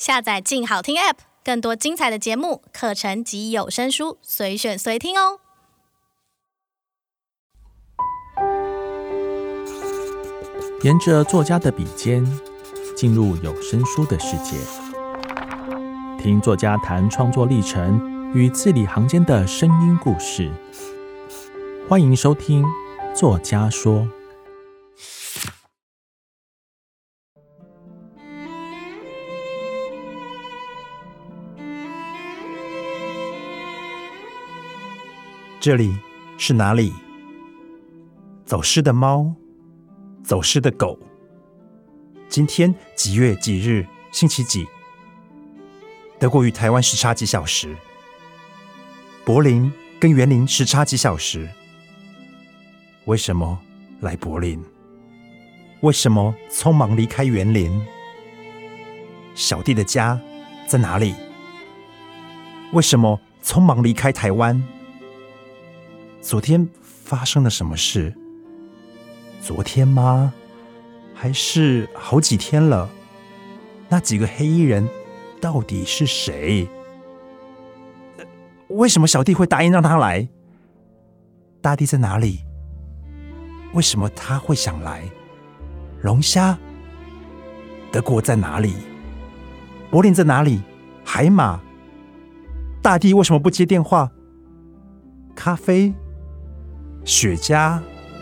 下载静好听 App， 更多精彩的节目、课程及有声书，随选随听哦。 沿着作家的笔尖，进入有声书的世界，听作家谈创作历程与字里行间的声音故事。欢迎收听《作家说》。 这里是哪里？走失的猫，走失的狗。今天几月几日，星期几？德国与台湾时差几小时？柏林跟园林时差几小时？为什么来柏林？为什么匆忙离开园林？小弟的家在哪里？为什么匆忙离开台湾？昨天发生了什么事？昨天吗？还是好几天了？那几个黑衣人到底是谁？为什么小弟会答应让他来？大弟在哪里？为什么他会想来？龙虾？德国在哪里？柏林在哪里？海马？大弟为什么不接电话？咖啡？雪茄？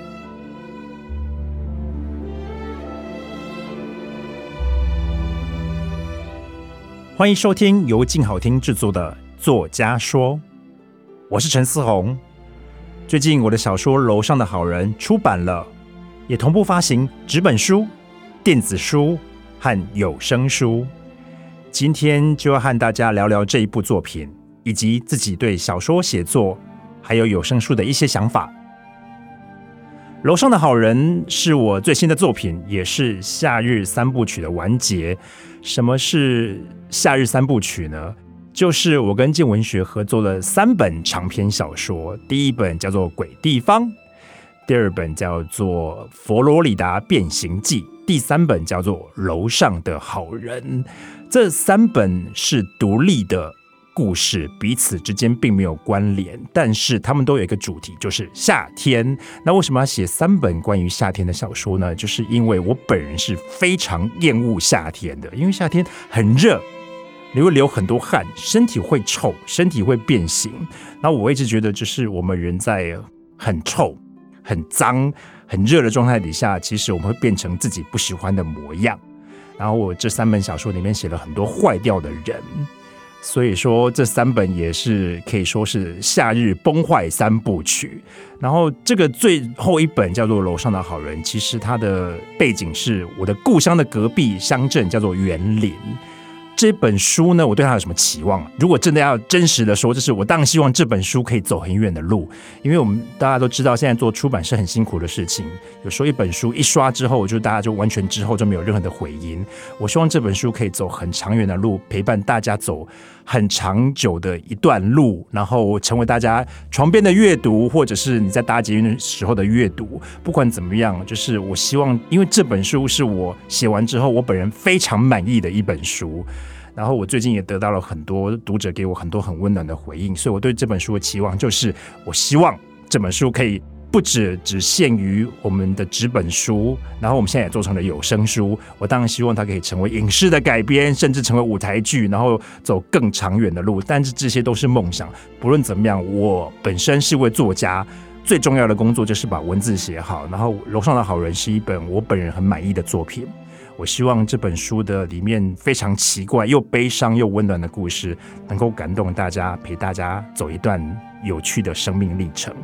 欢迎收听由静好听制作的《作家说》，我是陈思宏。最近我的小说《楼上的好人》出版了，也同步发行纸本书、电子书和有声书。今天就要和大家聊聊这一部作品，以及自己对小说写作还有有声书的一些想法。楼上的好人是我最新的作品，也是夏日三部曲的完结。什么是夏日三部曲呢？就是我跟静文学合作了3本长篇小说，第一本叫做《鬼地方》，第二本叫做《佛罗里达变形记》，第3本叫做《楼上的好人》。这3本是独立的故事，彼此之间并没有关联，但是他们都有一个主题，就是夏天。那为什么要写3本关于夏天的小说呢？就是因为我本人是非常厌恶夏天的，因为夏天很热，你会流很多汗，身体会臭，身体会变形。然后我一直觉得，就是我们人在很臭、很脏、很热的状态底下，其实我们会变成自己不喜欢的模样。然后我这3本小说里面写了很多坏掉的人。所以说这3本也是可以说是夏日崩坏3部曲。然后这个最后一本叫做《楼上的好人》，其实它的背景是我的故乡的隔壁乡镇叫做园林。这本书呢，我对它有什么期望？如果真的要真实的说，就是我当然希望这本书可以走很远的路，因为我们大家都知道，现在做出版是很辛苦的事情。有时候一本书一刷之后，就大家就完全之后就没有任何的回音。我希望这本书可以走很长远的路，陪伴大家走很长久的一段路，然后成为大家床边的阅读，或者是你在搭捷运的时候的阅读。不管怎么样，就是我希望，因为这本书是我写完之后，我本人非常满意的一本书。然后我最近也得到了很多读者给我很多很温暖的回应，所以我对这本书的期望就是，我希望这本书可以不只限于我们的纸本书，然后我们现在也做成了有声书。我当然希望它可以成为影视的改编，甚至成为舞台剧，然后走更长远的路。但是这些都是梦想。不论怎么样，我本身是位作家，最重要的工作就是把文字写好。然后《楼上的好人》是一本我本人很满意的作品。我希望这本书的里面非常奇怪又悲伤又温暖的故事能够感动大家，陪大家走一段有趣的生命历程。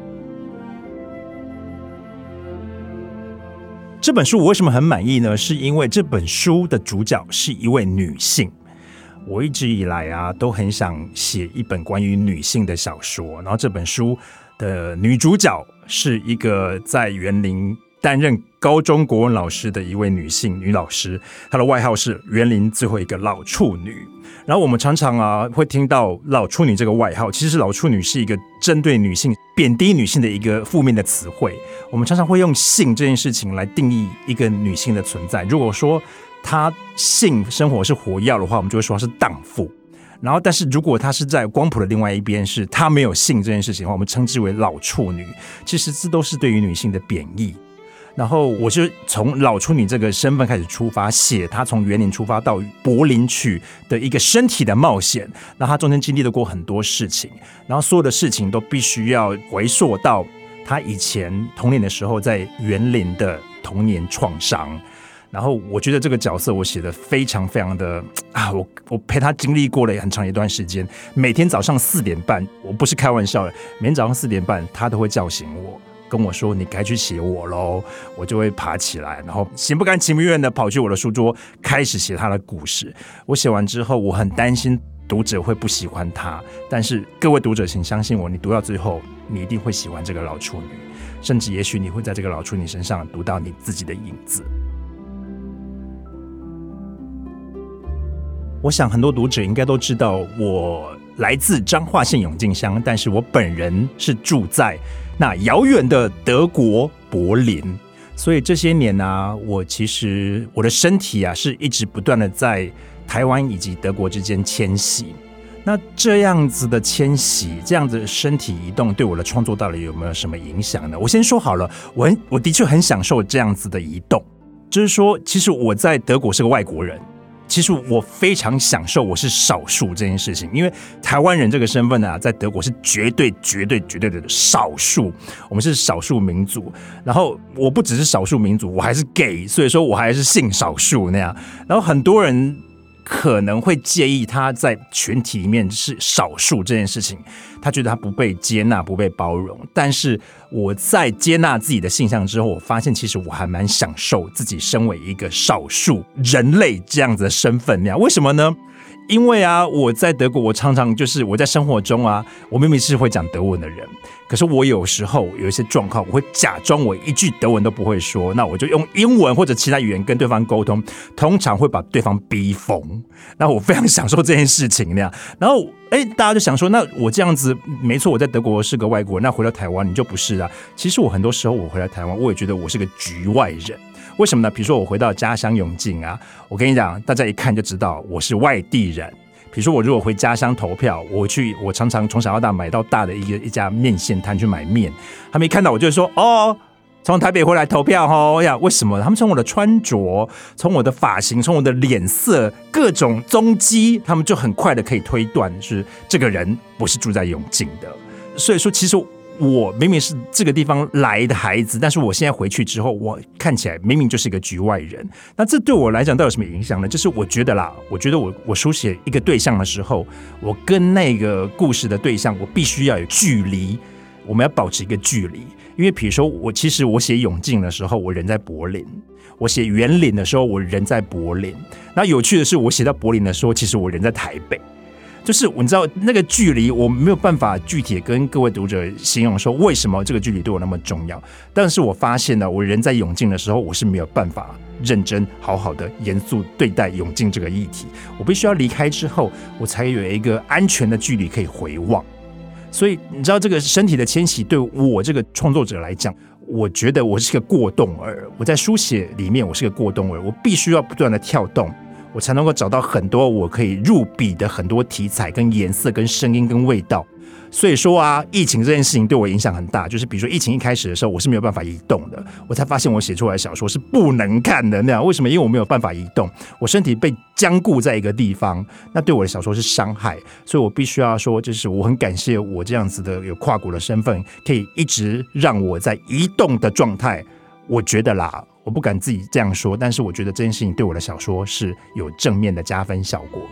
这本书我为什么很满意呢？是因为这本书的主角是一位女性。我一直以来都很想写一本关于女性的小说，然后这本书的女主角是一个在园林担任高中国文老师的一位女老师，她的外号是园林最后一个老处女。然后我们常常会听到老处女这个外号，其实老处女是一个针对女性、贬低女性的一个负面的词汇。我们常常会用性这件事情来定义一个女性的存在。如果说他性生活是活跃的话，我们就会说他是荡妇。然后，但是如果他是在光谱的另外一边，是他没有性这件事情的话，我们称之为老处女。其实这都是对于女性的贬义。然后我就从老处女这个身份开始出发，写她从园林出发到柏林去的一个身体的冒险。那她中间经历了过很多事情，然后所有的事情都必须要回溯到她以前童年的时候在园林的童年创伤。然后我觉得这个角色我写得非常非常的我陪他经历过了很长一段时间，每天早上4点半，我不是开玩笑的，每天早上4点半他都会叫醒我，跟我说你该去写我咯，我就会爬起来，然后心不甘情不愿的跑去我的书桌开始写他的故事。我写完之后我很担心读者会不喜欢他，但是各位读者请相信我，你读到最后你一定会喜欢这个老处女，甚至也许你会在这个老处女身上读到你自己的影子。我想很多读者应该都知道我来自彰化县永靖乡，但是我本人是住在那遥远的德国柏林，所以这些年啊，我其实我的身体啊是一直不断的在台湾以及德国之间迁徙。那这样子的迁徙，这样子的身体移动对我的创作到底有没有什么影响呢？我先说好了，我的确很享受这样子的移动，就是说其实我在德国是个外国人，其实我非常享受我是少数这件事情，因为台湾人这个身份啊，在德国是绝对的少数，我们是少数民族。然后我不只是少数民族，我还是 gay， 所以说我还是性少数那样。然后很多人可能会介意他在群体里面是少数这件事情，他觉得他不被接纳不被包容。但是我在接纳自己的性向之后，我发现其实我还蛮享受自己身为一个少数人类这样子的身份那样。为什么呢？因为啊，我在德国，我常常就是我在生活中啊，我明明是会讲德文的人，可是我有时候有一些状况，我会假装我一句德文都不会说，那我就用英文或者其他语言跟对方沟通，通常会把对方逼疯。那我非常享受这件事情那样。然后大家就想说，那我这样子没错，我在德国是个外国人，那回到台湾你就不是啊。其实我很多时候我回来台湾，我也觉得我是个局外人。为什么呢？比如说我回到家乡永靖啊，我跟你讲，大家一看就知道我是外地人。比如说我如果回家乡投票，我常常从小到大买到大的一家面线摊去买面，他们一看到我就会说从台北回来投票呀？为什么？他们从我的穿着，从我的发型，从我的脸色，各种踪迹，他们就很快的可以推断是这个人不是住在永靖的。所以说，其实我明明是这个地方来的孩子，但是我现在回去之后，我看起来明明就是一个局外人。那这对我来讲到底有什么影响呢？就是我觉得我书写一个对象的时候，我跟那个故事的对象，我必须要有距离，我们要保持一个距离。因为比如说其实我写永靖的时候，我人在柏林；我写园林的时候，我人在柏林。那有趣的是，我写到柏林的时候，其实我人在台北。就是你知道那个距离，我没有办法具体跟各位读者形容说为什么这个距离对我那么重要。但是我发现呢，我人在永靖的时候，我是没有办法认真好好的严肃对待永靖这个议题。我必须要离开之后，我才有一个安全的距离可以回望。所以你知道这个身体的迁徙对我这个创作者来讲，我觉得我是个过动儿。我在书写里面我是个过动儿，我必须要不断的跳动，我才能够找到很多我可以入笔的很多题材跟颜色跟声音跟味道。所以说啊，疫情这件事情对我影响很大，就是比如说疫情一开始的时候，我是没有办法移动的，我才发现我写出来的小说是不能看的那样。为什么？因为我没有办法移动，我身体被僵固在一个地方，那对我的小说是伤害。所以我必须要说，就是我很感谢我这样子的有跨国的身份，可以一直让我在移动的状态。我觉得啦，我不敢自己这样说，但是我觉得这件事情对我的小说是有正面的加分效果。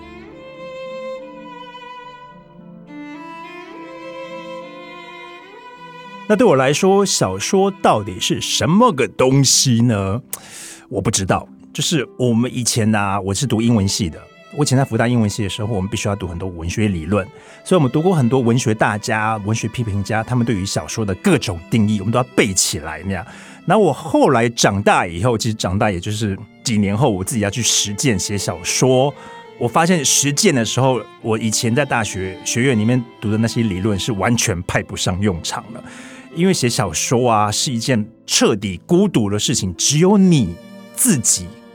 那对我来说，小说到底是什么个东西呢？我不知道。就是我们以前啊，我是读英文系的，我以前在福大英文系的时候，我们必须要读很多文学理论，所以我们读过很多文学大家、文学批评家，他们对于小说的各种定义，我们都要背起来那样。然后我后来长大以后，其实长大也就是几年后，我自己要去实践写小说。我发现实践的时候，我以前在大学学院里面读的那些理论是完全派不上用场了。因为写小说啊是一件彻底孤独的事情，只有你自己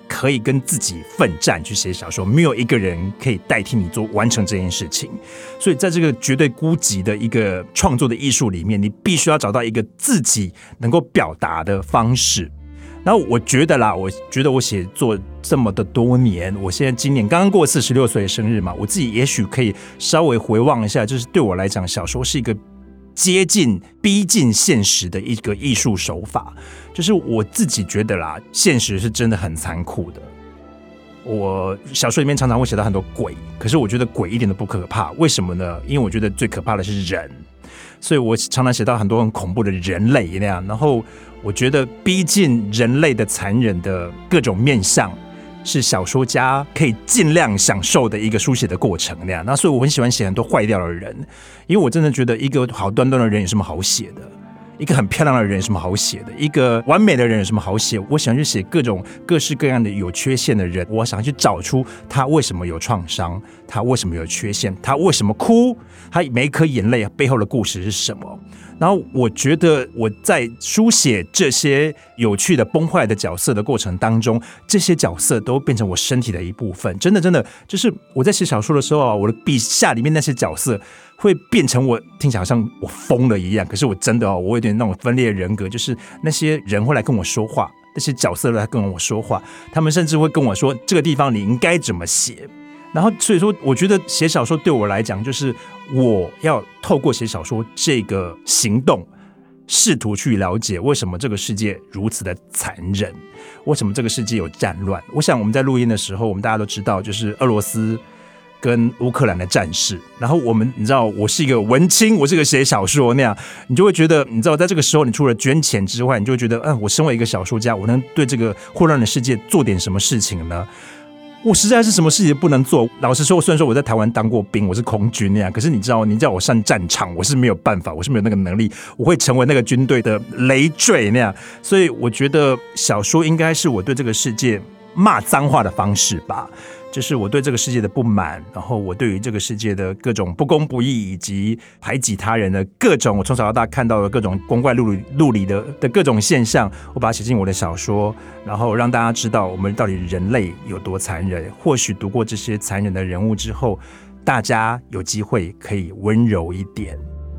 可以跟自己奋战去写小说，没有一个人可以代替你完成这件事情。所以在这个绝对孤寂的一个创作的艺术里面，你必须要找到一个自己能够表达的方式。然后我觉得我写作这么的多年，我现在今年刚刚过46岁的生日嘛，我自己也许可以稍微回望一下，就是对我来讲，小说是一个逼近现实的一个艺术手法。就是我自己觉得现实是真的很残酷的。我小说里面常常会写到很多鬼，可是我觉得鬼一点都不可怕，为什么呢？因为我觉得最可怕的是人，所以我常常写到很多很恐怖的人类那样。然后我觉得逼近人类的残忍的各种面向，是小说家可以尽量享受的一个书写的过程那样。那所以我很喜欢写很多坏掉的人，因为我真的觉得一个好端端的人有什么好写的，一个很漂亮的人有什么好写的，一个完美的人有什么好写。我想去写各种各式各样的有缺陷的人，我想去找出他为什么有创伤，他为什么有缺陷，他为什么哭，他每一颗眼泪背后的故事是什么。然后我觉得我在书写这些有趣的崩坏的角色的过程当中，这些角色都变成我身体的一部分。真的就是我在写小说的时候我的笔下里面那些角色会变成我，听起来好像我疯了一样，可是我真的我有点那种分裂人格，就是那些人会来跟我说话，那些角色来跟我说话，他们甚至会跟我说这个地方你应该怎么写。然后所以说我觉得写小说对我来讲，就是我要透过写小说这个行动，试图去了解为什么这个世界如此的残忍，为什么这个世界有战乱。我想我们在录音的时候，我们大家都知道，就是俄罗斯跟乌克兰的战事。然后你知道我是一个文青，我是个写小说那样，你就会觉得，你知道在这个时候，你除了捐钱之外，你就会觉得，我身为一个小说家，我能对这个混乱的世界做点什么事情呢？我实在是什么事情不能做。老实说，虽然说我在台湾当过兵，我是空军那样，可是你知道，你叫我上战场，我是没有办法，我是没有那个能力，我会成为那个军队的累赘那样。所以我觉得小说应该是我对这个世界骂脏话的方式吧，就是我对这个世界的不满，然后我对于这个世界的各种不公不义以及排挤他人的各种，我从小到大看到的各种光怪陆离的各种现象，我把它写进我的小说，然后让大家知道我们到底人类有多残忍。或许读过这些残忍的人物之后，大家有机会可以温柔一点。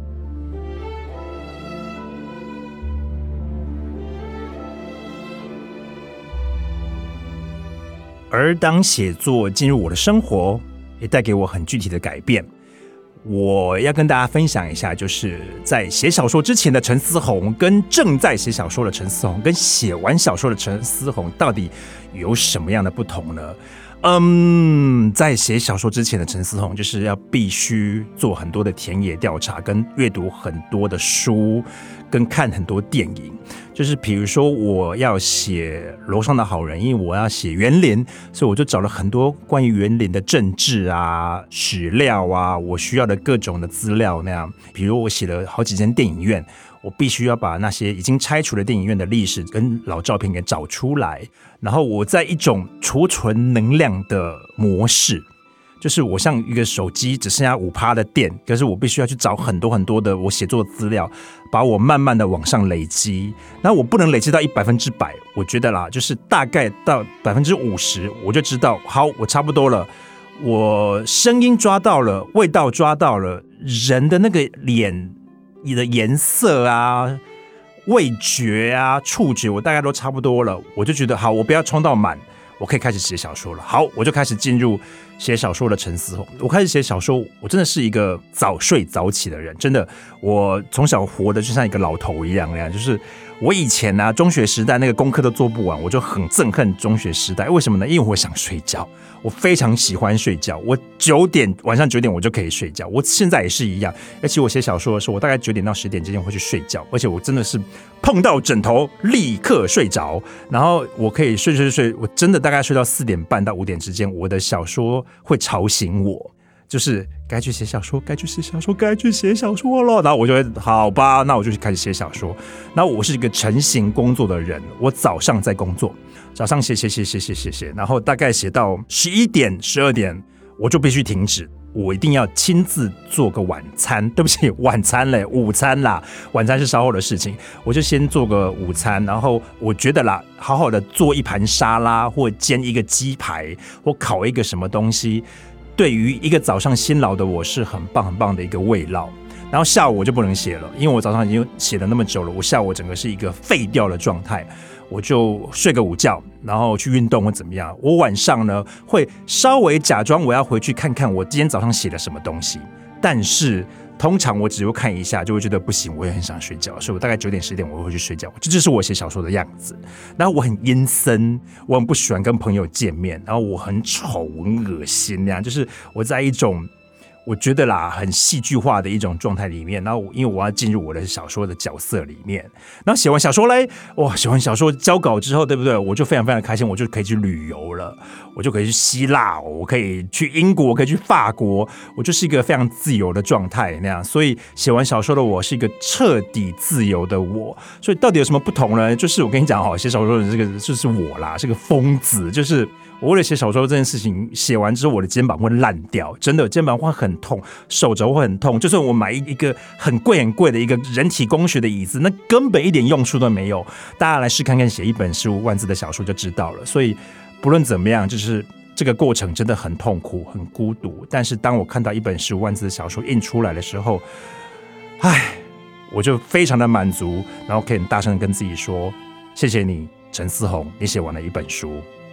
而当写作进入我的生活，也带给我很具体的改变。我要跟大家分享一下，就是在写小说之前的陈思宏，跟正在写小说的陈思宏，跟写完小说的陈思宏，到底有什么样的不同呢？在写小说之前的陈思宏，就是要必须做很多的田野调查，跟阅读很多的书，跟看很多电影。就是比如说我要写楼上的好人，因为我要写园林，所以我就找了很多关于园林的政治啊、史料啊，我需要的各种的资料那样。比如我写了好几间电影院，我必须要把那些已经拆除的电影院的历史跟老照片给找出来，然后我在一种储存能量的模式，就是我像一个手机只剩下 5% 的电，可是我必须要去找很多很多的我写作的资料，把我慢慢的往上累积。然后我不能累积到100%，我觉得啦，就是大概到50%，我就知道，好，我差不多了。我声音抓到了，味道抓到了，人的那个脸你的颜色啊、味觉啊、触觉，我大概都差不多了，我就觉得好，我不要冲到满，我可以开始写小说了。好，我就开始进入写小说的沉思。我开始写小说，我真的是一个早睡早起的人，真的，我从小活得就像一个老头一样，就是我以前啊，中学时代那个功课都做不完，我就很憎恨中学时代。为什么呢？因为我想睡觉，我非常喜欢睡觉。我晚上9点我就可以睡觉。我现在也是一样，而且我写小说的时候，我大概9点到10点之间会去睡觉，而且我真的是碰到枕头立刻睡着，然后我可以睡，我真的大概睡到4点半到5点之间，我的小说会吵醒我。就是该去写小说，该去写小说，该去写小说了。然后我就会好吧，那我就开始写小说。然后我是一个晨行工作的人，我早上在工作，早上写，然后大概写到11点、12点，我就必须停止。 我一定要亲自做个晚餐，对不起，晚餐嘞，午餐啦，晚餐是稍后的事情，我就先做个午餐，然后我觉得啦，好好的做一盘沙拉，或煎一个鸡排，或烤一个什么东西，对于一个早上辛劳的我是很棒很棒的一个慰劳。然后下午我就不能写了，因为我早上已经写了那么久了，我下午整个是一个废掉的状态，我就睡个午觉，然后去运动或怎么样。我晚上呢会稍微假装我要回去看看我今天早上写了什么东西，但是通常我只会看一下就会觉得不行，我也很想睡觉，所以我大概9点10点我会去睡觉。这就是我写小说的样子。然后我很阴森，我很不喜欢跟朋友见面，然后我很丑很恶心那样，就是我在一种我觉得啦，很戏剧化的一种状态里面，然后因为我要进入我的小说的角色里面，然后写完小说嘞，哇，写完小说交稿之后，对不对？我就非常非常开心，我就可以去旅游了，我就可以去希腊，我可以去英国，我可以去法国，我就是一个非常自由的状态那样。所以写完小说的我是一个彻底自由的我。所以到底有什么不同呢？就是我跟你讲哈，写小说的这个就是我啦，是个疯子，就是我为了写小说这件事情，写完之后我的肩膀会烂掉，真的肩膀会很痛，手肘会很痛。就算我买一个很贵很贵的一个人体工学的椅子，那根本一点用处都没有。大家来试看看写一本15万字的小说就知道了。所以不论怎么样，就是这个过程真的很痛苦很孤独。但是当我看到一本15万字的小说印出来的时候，我就非常的满足，然后可以很大声的跟自己说，谢谢你陈思宏，你写完了一本书。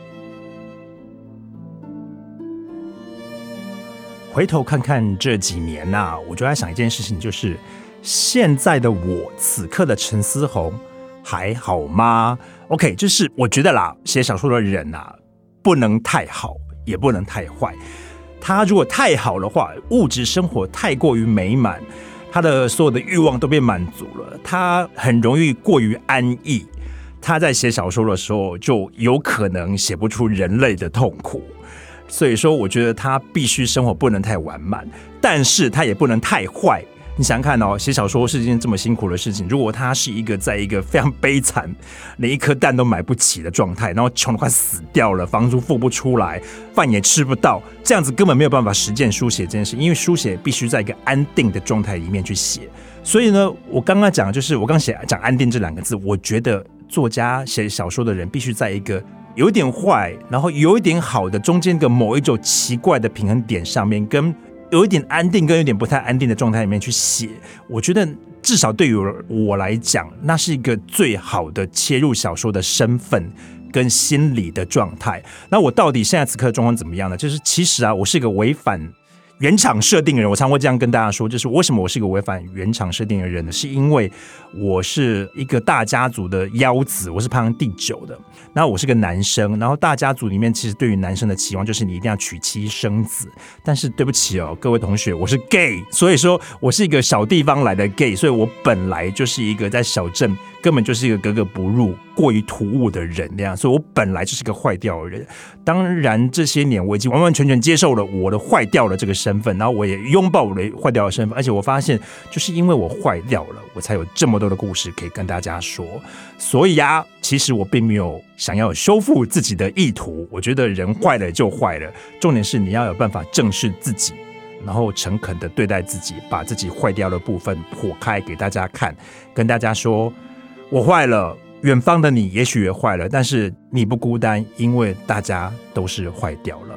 回头看看这几年我就在想一件事情，就是现在的我，此刻的陈思宏还好吗 ？OK， 就是我觉得啦，写小说的人不能太好，也不能太坏。他如果太好的话，物质生活太过于美满，他的所有的欲望都被满足了，他很容易过于安逸。他在写小说的时候，就有可能写不出人类的痛苦。所以说我觉得他必须生活不能太完满，但是他也不能太坏。你想想看哦，写小说是一件这么辛苦的事情，如果他是在一个非常悲惨，连一颗蛋都买不起的状态，然后穷得快死掉了，房租付不出来，饭也吃不到，这样子根本没有办法实践书写这件事，因为书写必须在一个安定的状态里面去写。所以呢，我刚刚讲就是我刚讲安定这2个字，我觉得作家写小说的人必须在一个有一点坏，然后有一点好的中间的某一种奇怪的平衡点上面，跟有一点安定跟有点不太安定的状态里面去写。我觉得至少对于我来讲，那是一个最好的切入小说的身份跟心理的状态。那我到底现在此刻的状况怎么样呢？就是其实我是一个违反原厂设定的人，我常会这样跟大家说，就是为什么我是一个违反原厂设定的人呢？是因为我是一个大家族的幺子，我是排行第9的，然后我是个男生，然后大家族里面其实对于男生的期望就是你一定要娶妻生子，但是对不起各位同学，我是 gay， 所以说我是一个小地方来的 gay， 所以我本来就是一个在小镇根本就是一个格格不入、过于突兀的人那样，所以我本来就是个坏掉的人。当然这些年我已经完完全全接受了我的坏掉的这个身份，然后我也拥抱我的坏掉的身份，而且我发现就是因为我坏掉了，我才有这么多的故事可以跟大家说。所以其实我并没有想要修复自己的意图，我觉得人坏了就坏了，重点是你要有办法正视自己，然后诚恳的对待自己，把自己坏掉的部分剖开给大家看，跟大家说我坏了，远方的你也许也坏了，但是你不孤单，因为大家都是坏掉了。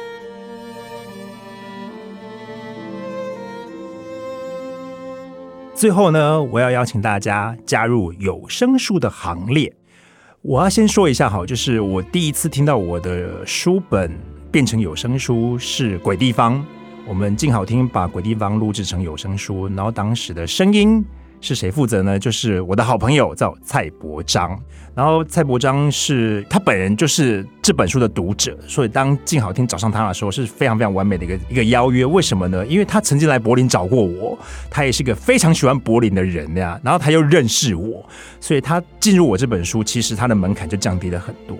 最后呢，我要邀请大家加入有声书的行列。我要先说一下就是我第一次听到我的书本变成有声书是鬼地方，我们静好听把鬼地方录制成有声书，然后当时的声音是谁负责呢？就是我的好朋友叫蔡伯章，然后蔡伯章是他本人就是这本书的读者，所以当静好听找上他的时候是非常非常完美的一个邀约。为什么呢？因为他曾经来柏林找过我，他也是个非常喜欢柏林的人呀，然后他又认识我，所以他进入我这本书，其实他的门槛就降低了很多。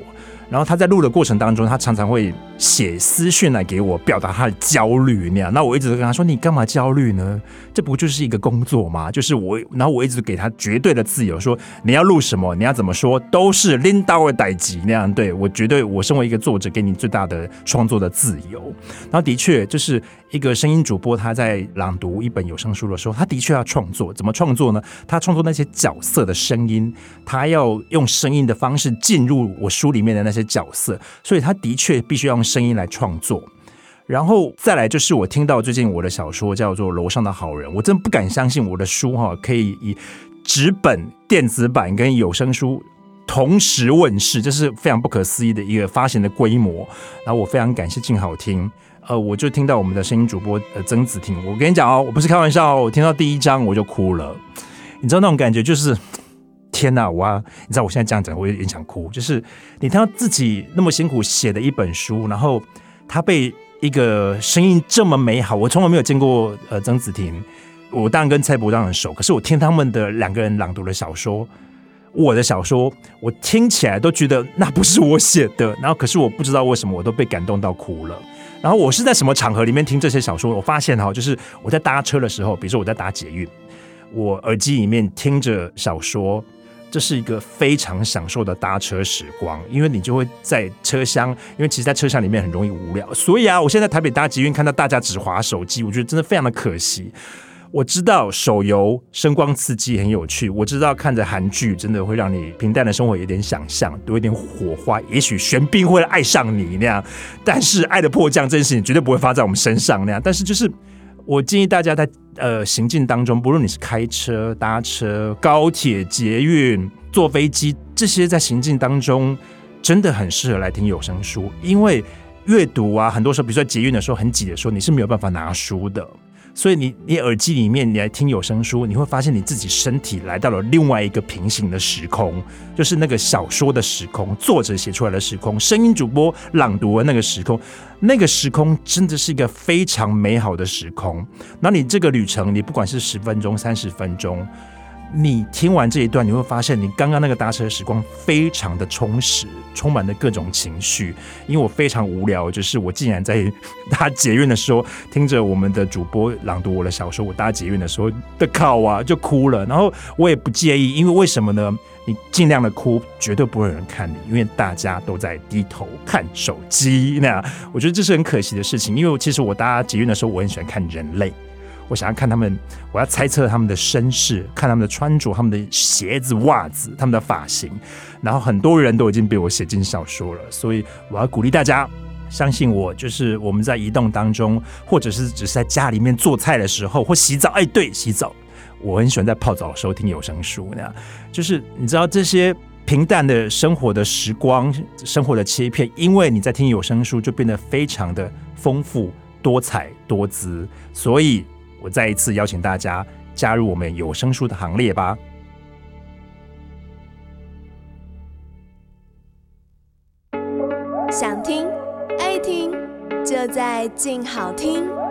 然后他在录的过程当中，他常常会写私讯来给我，表达他的焦虑那样。那我一直都跟他说：“你干嘛焦虑呢？这不就是一个工作吗？”就是然后我一直给他绝对的自由，说你要录什么，你要怎么说，都是拎刀的代志那样。对，我绝对，我身为一个作者，给你最大的创作的自由。然后的确，就是一个声音主播，他在朗读一本有声书的时候，他的确要创作。怎么创作呢？他创作那些角色的声音，他要用声音的方式进入我书里面的那些角色，所以他的确必须要用声音来创作。然后再来就是我听到最近我的小说叫做《楼上的好人》，我真不敢相信我的书可以以纸本、电子版跟有声书同时问世，这是非常不可思议的一个发行的规模。然后我非常感谢静好听，我就听到我们的声音主播曾子婷，我跟你讲我不是开玩笑我听到第一章我就哭了，你知道那种感觉就是。天哪，你知道我现在这样讲，我有点想哭。就是你听到自己那么辛苦写的一本书，然后他被一个声音这么美好，我从来没有见过曾子婷。我当然跟蔡伯章很熟，可是我听他们的两个人朗读的小说，我的小说，我听起来都觉得那不是我写的。然后可是我不知道为什么我都被感动到哭了。然后我是在什么场合里面听这些小说？我发现就是我在搭车的时候，比如说我在搭捷运，我耳机里面听着小说。这是一个非常享受的搭车时光，因为你就会在车厢，因为其实在车厢里面很容易无聊，所以我现在台北搭捷运看到大家只滑手机，我觉得真的非常的可惜。我知道手游声光刺激很有趣，我知道看着韩剧真的会让你平淡的生活有点想象，多一点火花，也许玄彬会爱上你那样，但是爱的迫降这件事情绝对不会发在我们身上那样。但是就是我建议大家在行进当中，不论你是开车、搭车、高铁、捷运、坐飞机，这些在行进当中真的很适合来听有声书，因为阅读很多时候，比如说捷运的时候很挤的时候，你是没有办法拿书的。所以你耳机里面你来听有声书，你会发现你自己身体来到了另外一个平行的时空，就是那个小说的时空，作者写出来的时空，声音主播朗读的那个时空，那个时空真的是一个非常美好的时空。那你这个旅程，你不管是10分钟、30分钟，你听完这一段，你会发现你刚刚那个搭车的时光非常的充实，充满了各种情绪。因为我非常无聊，就是我竟然在搭捷运的时候听着我们的主播朗读我的小说，我搭捷运的时候的靠就哭了。然后我也不介意，因为为什么呢？你尽量的哭，绝对不会有人看你，因为大家都在低头看手机。那我觉得这是很可惜的事情，因为其实我搭捷运的时候，我很喜欢看人类。我想要看他们，我要猜测他们的身世，看他们的穿着，他们的鞋子、袜子，他们的发型。然后很多人都已经被我写进小说了，所以我要鼓励大家相信我，就是我们在移动当中，或者是只是在家里面做菜的时候，或洗澡，对，洗澡，我很喜欢在泡澡的时候听有声书，那样就是你知道这些平淡的生活的时光，生活的切片，因为你在听有声书，就变得非常的丰富、多彩多姿，所以。我再一次邀请大家加入我们有声书的行列吧。 想听爱听，就在静好听。